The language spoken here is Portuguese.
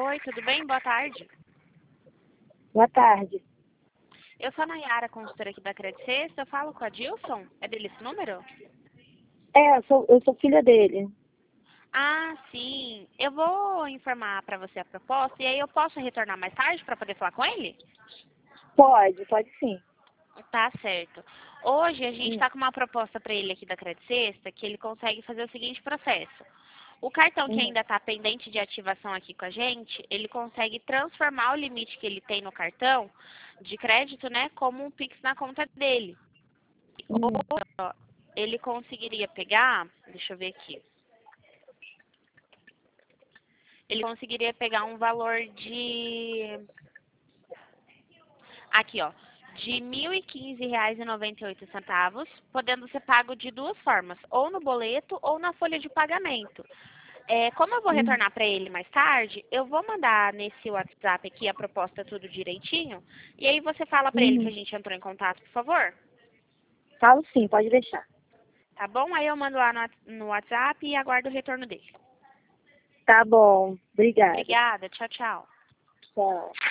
Oi, tudo bem? Boa tarde. Boa tarde. Eu sou a Nayara, consultora aqui da Credit Sexta. Eu falo com a Dilson? É dele esse número? Eu sou filha dele. Ah, sim. Eu vou informar para você a proposta e aí eu posso retornar mais tarde para poder falar com ele? Pode sim. Tá certo. Hoje a gente Hum, está com uma proposta para ele aqui da Credit Sexta que ele consegue fazer o seguinte processo. O cartão que uhum, ainda está pendente de ativação aqui com a gente, ele consegue transformar o limite que ele tem no cartão de crédito, né, como um Pix na conta dele. Ou uhum, ó, ele conseguiria pegar, deixa eu ver aqui, ele conseguiria pegar um valor aqui ó, de R$ 1.015,98, podendo ser pago de duas formas, ou no boleto ou na folha de pagamento. Como eu vou uhum, retornar para ele mais tarde, eu vou mandar nesse WhatsApp aqui a proposta tudo direitinho, e aí você fala para ele que a uhum. gente entrou em contato, por favor? Falo sim, pode deixar. Tá bom? Aí eu mando lá no WhatsApp e aguardo o retorno dele. Tá bom. Obrigada. Obrigada, tchau, tchau. Tchau.